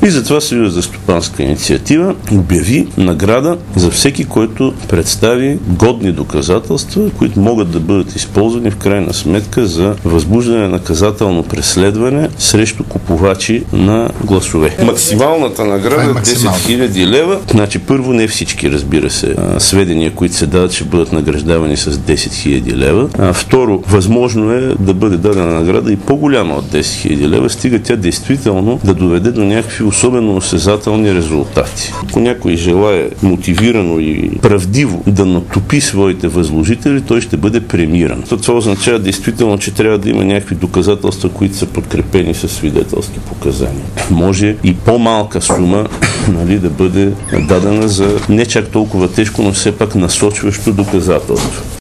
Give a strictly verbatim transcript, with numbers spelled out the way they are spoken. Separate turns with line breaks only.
И затова Съюзът за стопанска инициатива обяви награда за всеки, който представи годни доказателства, които могат да бъдат използвани в крайна сметка за възбуждане на наказателно преследване срещу купувачи на гласове. Максималната награда е десет хиляди лева. Значи първо не всички, разбира се, сведения, които се дадат, ще бъдат награждавани с десет хиляди лева. А, второ, възможно е да бъде дадена награда и по-голяма от десет хиляди лева, стига тя действително да доведе до някакви особено осезателни резултати. Ако някой желае мотивирано и правдиво да натопи своите възложители, той ще бъде премиран. Това означава действително, че трябва да има някакви доказателства, които са подкрепени със свидетелски показания. Може и по-малка сума, нали, да бъде дадена за не чак толкова тежко, но все пак насочващо доказателство.